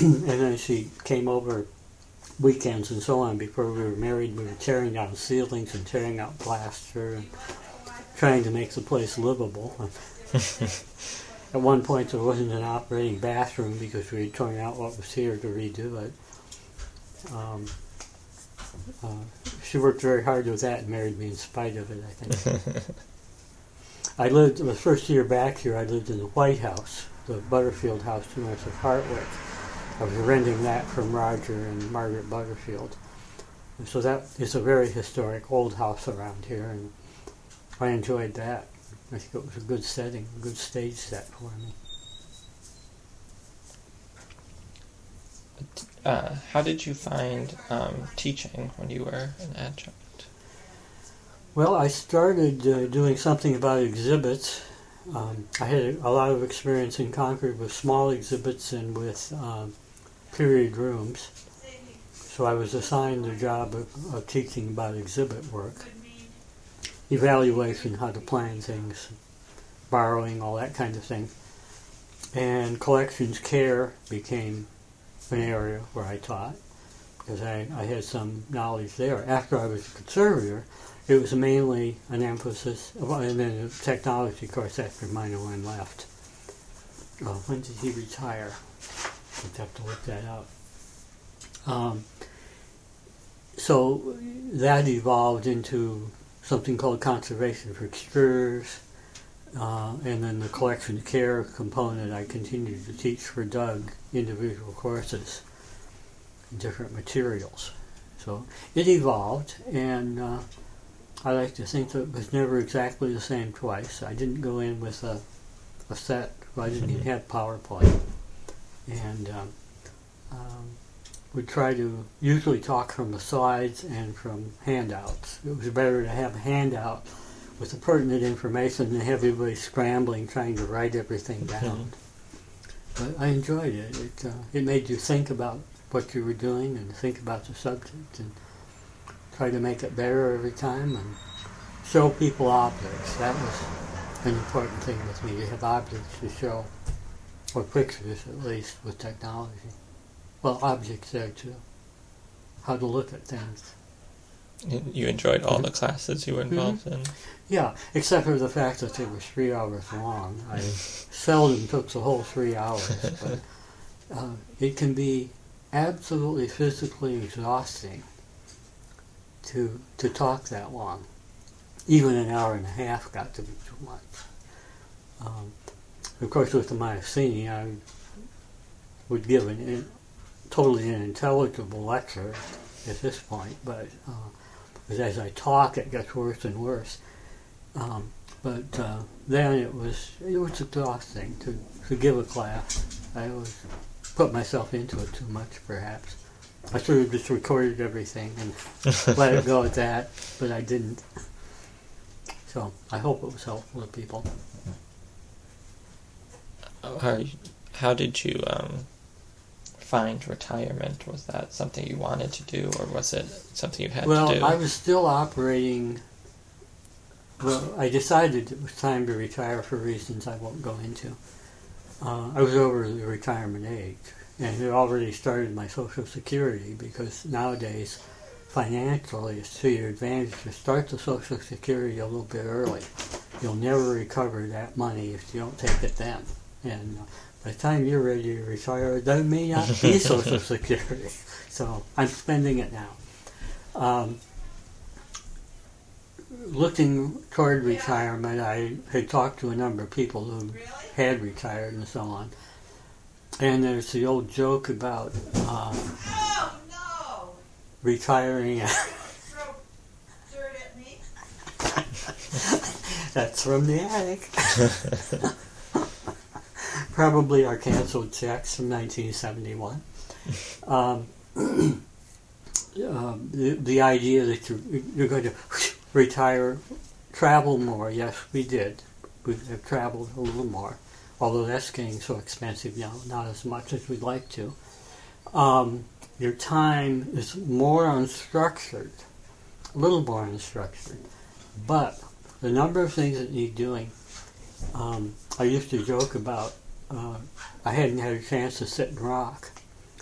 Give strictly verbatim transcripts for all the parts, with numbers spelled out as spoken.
and then she came over weekends and so on. Before we were married, we were tearing down ceilings and tearing out plaster and trying to make the place livable. At one point, there wasn't an operating bathroom because we had torn out what was here to redo it. Um, uh, she worked very hard with that and married me in spite of it, I think. I lived, the first year back here, I lived in the White House, the Butterfield house north of Hartwick. I was renting that from Roger and Margaret Butterfield. And so that is a very historic old house around here, and I enjoyed that. I think it was a good setting, a good stage set for me. Uh, how did you find um, teaching when you were an adjunct? Well, I started uh, doing something about exhibits. Um, I had a, a lot of experience in Concord with small exhibits and with um, period rooms. So I was assigned the job of, of teaching about exhibit work, evaluation, how to plan things, borrowing, all that kind of thing. And collections care became an area where I taught, because I, I had some knowledge there. After I was a conservator, it was mainly an emphasis, and then the technology course after minor one left. Oh, when did he retire? I'd have to look that up. Um, so that evolved into something called conservation for exteriors, uh, and then the collection care component I continued to teach for Doug, individual courses, different materials. So it evolved, and uh, I like to think that it was never exactly the same twice. I didn't go in with a, a set, I didn't even have PowerPoint, and um, um, would try to usually talk from the slides and from handouts. It was better to have a handout with the pertinent information than have everybody scrambling trying to write everything down. But I enjoyed it. It, uh, it made you think about what you were doing and think about the subject and try to make it better every time and show people objects. That was an important thing with me, to have objects to show, or pictures at least, with technology. Well, objects there too. How to look at things. You enjoyed all the classes you were involved mm-hmm. in? Yeah, except for the fact that they were three hours long. I seldom took the whole three hours, but uh, it can be absolutely physically exhausting to to talk that long. Even an hour and a half got to be too much. Um, of course, with the Myasthenia, I would give an in, totally unintelligible lecture at this point, but uh, because as I talk, it gets worse and worse. Um, but uh, then it was it was exhausting to, to give a class. I always put myself into it too much, perhaps. I should have just recorded everything and let it go at that, but I didn't. So I hope it was helpful to people. How, how did you um, find retirement? Was that something you wanted to do, or was it something you had well, to do? Well, I was still operating. Well, I decided it was time to retire for reasons I won't go into. Uh, I was over the retirement age, and had already started my Social Security, because nowadays, financially, it's to your advantage to start the Social Security a little bit early. You'll never recover that money if you don't take it then. And uh, by the time you're ready to retire, there may not be Social Security. So I'm spending it now. Um, looking toward retirement, I had talked to a number of people who had retired and so on. And there's the old joke about uh, oh, no. retiring. Throw dirt at me. That's from the attic. Probably our canceled checks from nineteen seventy-one. Um, um, the, the idea that you're, you're going to retire, travel more. Yes, we did. We have traveled a little more, although that's getting so expensive now, not as much as we'd like to. Um, your time is more unstructured, a little more unstructured, but the number of things that need doing. Um, I used to joke about, uh, I hadn't had a chance to sit and rock.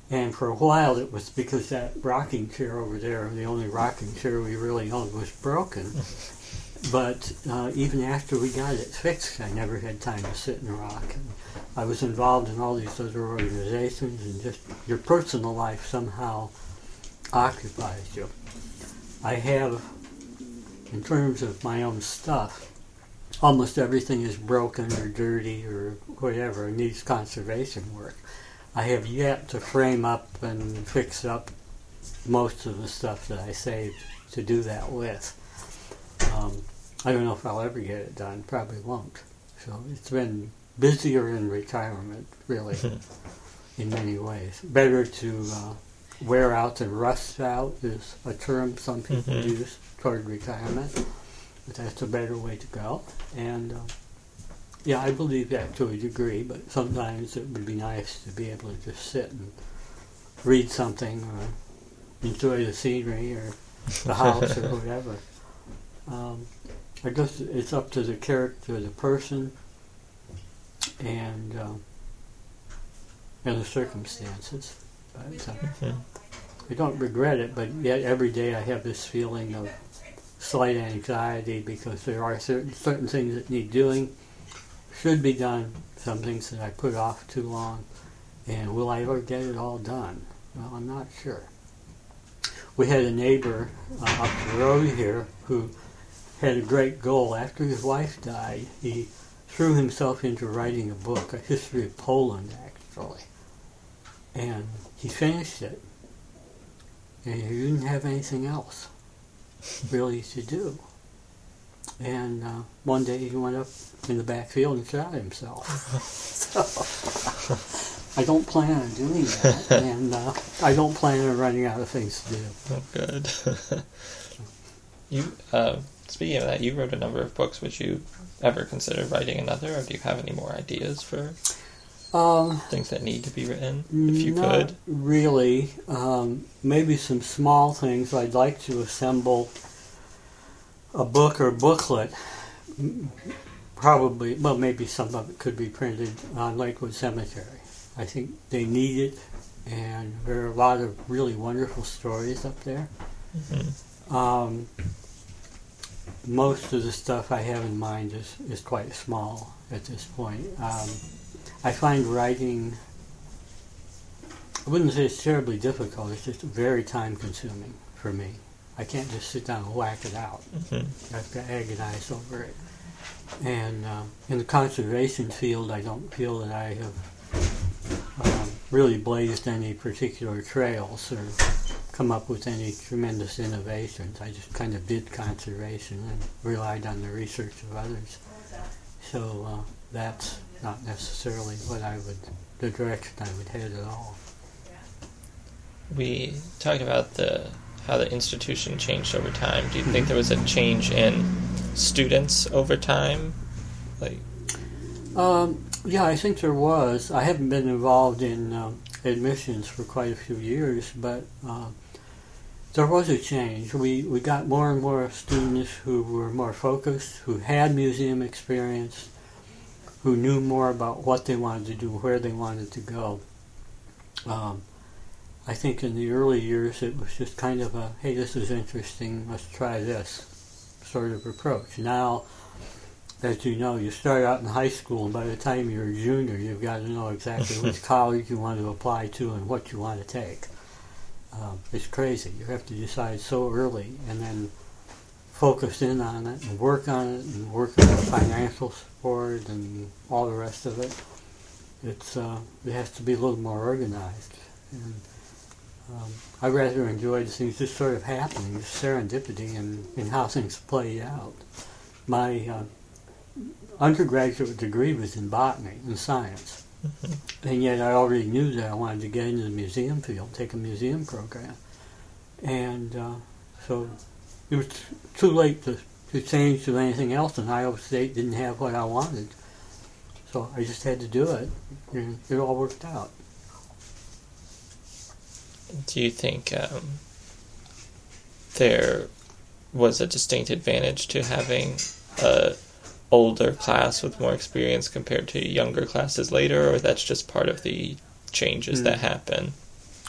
And for a while it was because that rocking chair over there, the only rocking chair we really owned, was broken. But uh, even after we got it fixed, I never had time to sit and rock. And I was involved in all these other organizations, and just your personal life somehow occupies you. I have, in terms of my own stuff, almost everything is broken or dirty or whatever, and needs conservation work. I have yet to frame up and fix up most of the stuff that I saved to do that with. Um, I don't know if I'll ever get it done. Probably won't. So it's been busier in retirement, really, in many ways. Better to uh, wear out and rust out is a term some people mm-hmm. use toward retirement. But that's a better way to go. And uh, yeah, I believe that to a degree, but sometimes it would be nice to be able to just sit and read something or enjoy the scenery or the house or whatever. Um, I guess it's up to the character of the person and uh, and the circumstances. But, uh, mm-hmm. I don't regret it, but yet every day I have this feeling of slight anxiety because there are certain certain things that need doing, should be done, some things that I put off too long, and will I ever get it all done? Well, I'm not sure. We had a neighbor uh, up the road here who had a great goal. After his wife died, he threw himself into writing a book, a history of Poland, actually. And he finished it, and he didn't have anything else really to do. And uh, one day he went up in the backfield and shot himself. So, I don't plan on doing that, and uh, I don't plan on running out of things to do. Oh, good. you, uh, speaking of that, you wrote a number of books. Would you ever consider writing another, or do you have any more ideas for um, things that need to be written, if you not could? Really. Um, maybe some small things. I'd like to assemble a book or booklet, probably, well, maybe some of it could be printed on Lakewood Cemetery. I think they need it, and there are a lot of really wonderful stories up there. Mm-hmm. Um, most of the stuff I have in mind is, is quite small at this point. Um, I find writing, I wouldn't say it's terribly difficult, it's just very time-consuming for me. I can't just sit down and whack it out. Mm-hmm. I have to agonize over it. And uh, in the conservation field, I don't feel that I have um, really blazed any particular trails or come up with any tremendous innovations. I just kind of did conservation and relied on the research of others. So uh, that's not necessarily what I would, the direction I would head at all. We talked about the how the institution changed over time. Do you think there was a change in students over time? Like, um, yeah, I think there was. I haven't been involved in um, admissions for quite a few years, but uh, there was a change. We we got more and more students who were more focused, who had museum experience, who knew more about what they wanted to do, where they wanted to go. Um, I think in the early years it was just kind of a, hey, this is interesting, let's try this sort of approach. Now, as you know, you start out in high school, and by the time you're a junior, you've got to know exactly which college you want to apply to and what you want to take. Um, it's crazy. You have to decide so early and then focus in on it and work on it and work on the financial support and all the rest of it. It's uh, it has to be a little more organized. And um, I rather enjoyed things just sort of happening, just serendipity in, in how things play out. My uh, undergraduate degree was in botany and science, mm-hmm. and yet I already knew that I wanted to get into the museum field, take a museum program. And uh, so it was t- too late to, to change to anything else, and Iowa State didn't have what I wanted. So I just had to do it, and it all worked out. Do you think um, there was a distinct advantage to having a older class with more experience compared to younger classes later, or that's just part of the changes mm. that happen?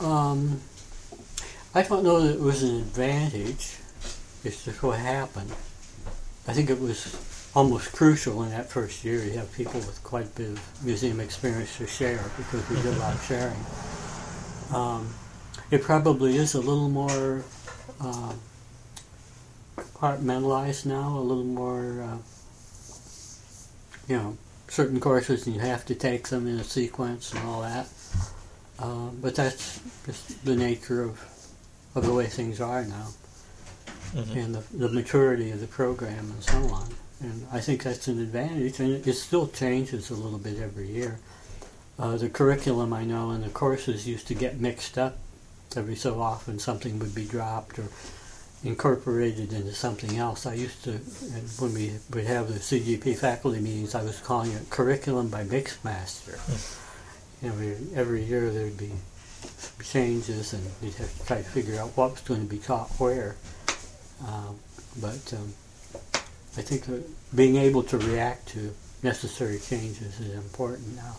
Um, I don't know that it was an advantage. It's just what happened. I think it was almost crucial in that first year to have people with quite a bit of museum experience to share, because we did a lot of sharing. Um, it probably is a little more uh, compartmentalized now, a little more, uh, you know, certain courses and you have to take them in a sequence and all that. Uh, but that's just the nature of, of the way things are now. Mm-hmm. And the, the maturity of the program and so on. And I think that's an advantage, and it, it still changes a little bit every year. Uh, the curriculum, I know, and the courses used to get mixed up every so often. Something would be dropped or incorporated into something else. I used to, and when we would have the C G P faculty meetings, I was calling it curriculum by Mixmaster. Mm-hmm. Every, every year there'd be changes, and you'd have to try to figure out what was going to be taught where. Um, but um, I think that being able to react to necessary changes is important now.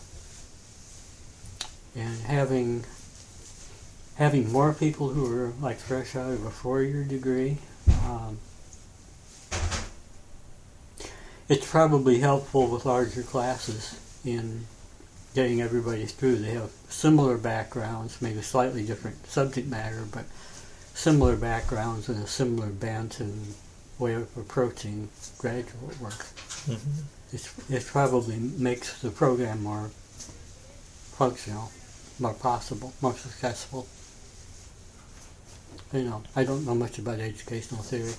And having having more people who are like fresh out of a four-year degree, um, it's probably helpful with larger classes in getting everybody through. They have similar backgrounds, maybe slightly different subject matter, but similar backgrounds and a similar bent and way of approaching graduate work. Mm-hmm. It's, it probably makes the program more functional, more possible, more successful. You know, I don't know much about educational theory.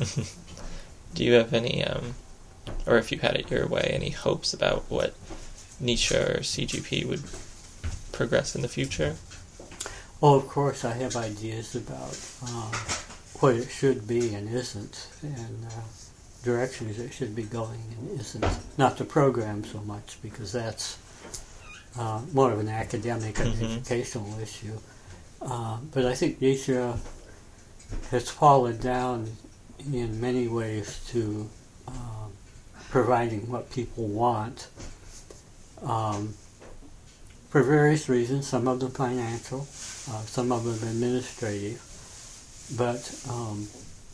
Do you have any, um, or if you had it your way, any hopes about what Nisha or C G P would progress in the future? Oh, of course, I have ideas about um, what it should be and isn't, and uh, directions it should be going and isn't. Not the program so much, because that's uh, more of an academic and mm-hmm. educational issue. Uh, but I think Nisha has fallen down in many ways to uh, providing what people want. Um, for various reasons, some of them financial, uh, some of them administrative, but um,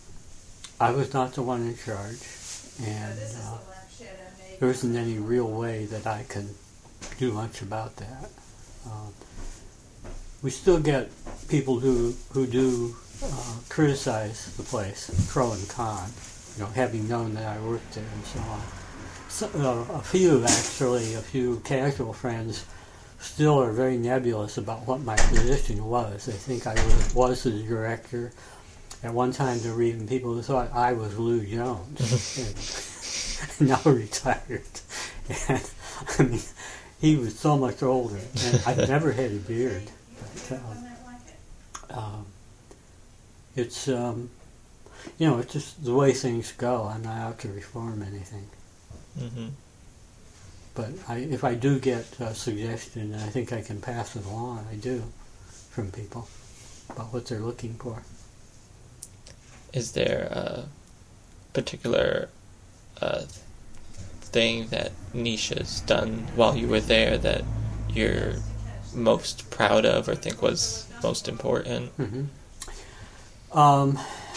I was not the one in charge, and uh, there isn't any real way that I can do much about that. Uh, we still get people who, who do uh, criticize the place, pro and con, you know, having known that I worked there and so on. So, uh, a few, actually, a few casual friends still are very nebulous about what my position was. They think I was, was the director. At one time, there were even people who thought I was Lou Jones, and now retired. And, I mean, he was so much older, and I've never had a beard. But, um, um, it's, um, you know, it's just the way things go. I'm not out to reform anything. Mm-hmm. But I, if I do get a suggestion, I think I can pass it along. I do, from people, about what they're looking for. Is there a particular uh, thing that Nisha's done while you were there that you're most proud of or think was most important? Mm-hmm. Um,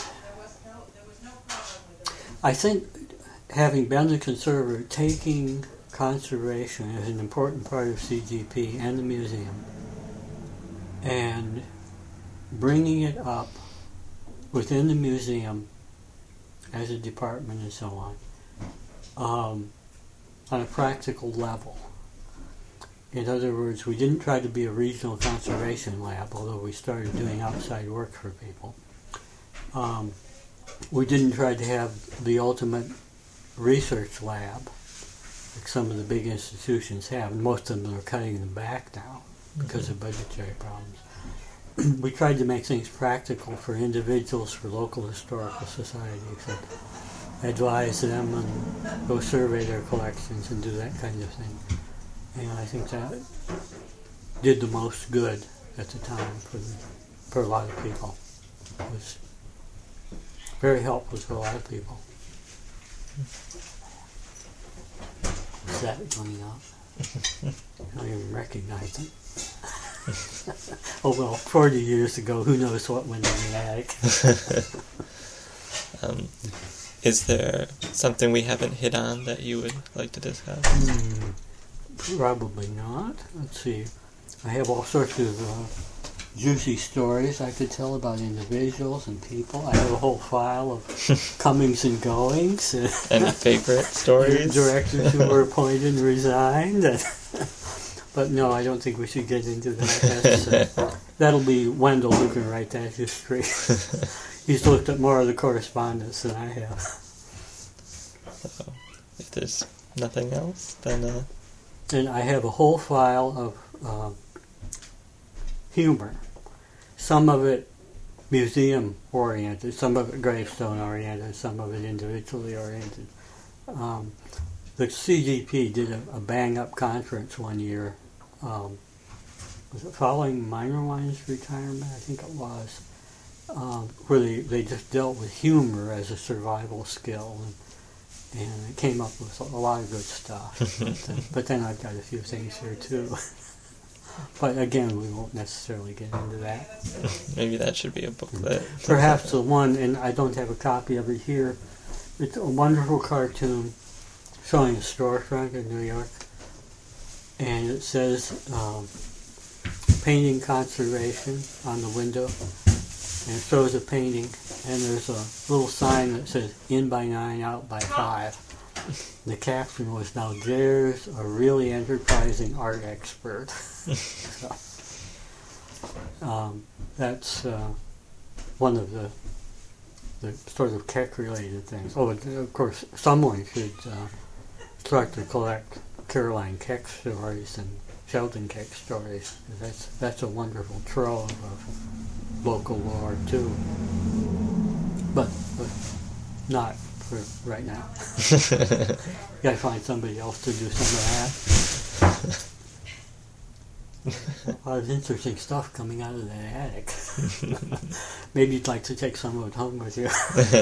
I think, having been the conservator, taking conservation is an important part of C G P and the museum, and bringing it up within the museum as a department and so on, um, on a practical level. In other words, we didn't try to be a regional conservation lab, although we started doing outside work for people. Um, we didn't try to have the ultimate research lab, like some of the big institutions have, and most of them are cutting them back now because of budgetary problems. We tried to make things practical for individuals, for local historical societies, and advise them and go survey their collections and do that kind of thing. And I think that did the most good at the time for the, for a lot of people. It was very helpful to a lot of people. Is that going up? I don't even recognize it. Oh well, forty years ago, who knows what went in the attic. um, is there something we haven't hit on that you would like to discuss? Hmm, probably not. Let's see. I have all sorts of uh, juicy stories I could tell about individuals and people. I have a whole file of comings and goings. Any favorite stories? Directors who were appointed and resigned. But no, I don't think we should get into that. That's, uh, that'll be Wendell who can write that history. He's looked at more of the correspondence than I have. So, if there's nothing else, then... Uh... And I have a whole file of uh, humor. Some of it museum-oriented, some of it gravestone-oriented, some of it individually-oriented. Um, the C G P did a, a bang-up conference one year. Um, was it following Minor Wine's retirement? I think it was. Um, where they, they just dealt with humor as a survival skill. And, and it came up with a lot of good stuff. but, then, but then I've got a few things here too. But again, we won't necessarily get into that. Maybe that should be a booklet. Perhaps the one, and I don't have a copy of it here, it's a wonderful cartoon showing a storefront in New York. And it says um, painting conservation on the window. And it shows a painting, and there's a little sign that says in by nine, out by five. The caption was, "Now there's a really enterprising art expert." So, um, that's uh, one of the the sort of Keck-related things. Oh, and of course, someone should uh, start to collect Caroline Keck stories and Sheldon Keck stories. That's that's a wonderful trove of local lore too. But, but not for right now. Gotta find somebody else to do some of that. A lot of interesting stuff coming out of that attic. Maybe you'd like to take some of it home with you.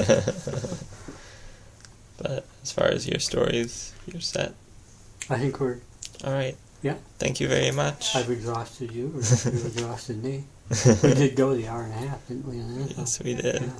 But as far as your stories, you're set. I think we're... Alright. Yeah. Thank you very much. I've exhausted you, or you've exhausted me. We did go the hour and a half, didn't we? Yes, we did. Yeah.